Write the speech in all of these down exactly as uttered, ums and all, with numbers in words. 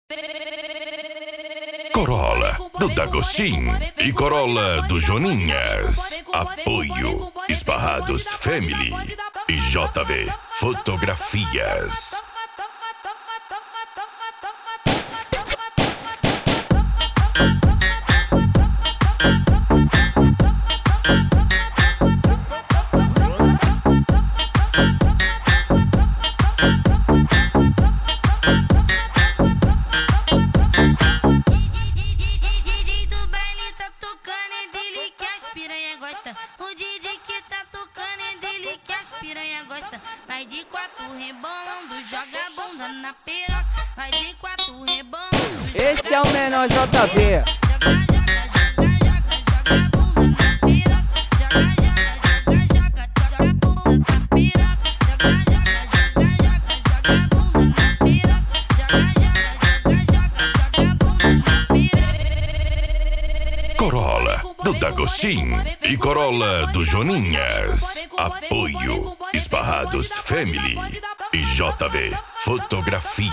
Corolla do D'Agostinho e Corolla do Joninhas. Apoio Esparrados Family e J V Fotografias. O D J que tá tocando é dele que as piranha gosta. Vai de quatro rebolando, joga a bunda na piroca. Vai de quatro rebolando. Esse é o menor J V. Corolla do D'Agostinho e Corolla do Joninhas. Apoio Esparrados Family e J V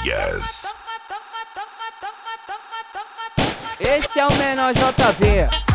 Fotografias. Esse é o menor J V.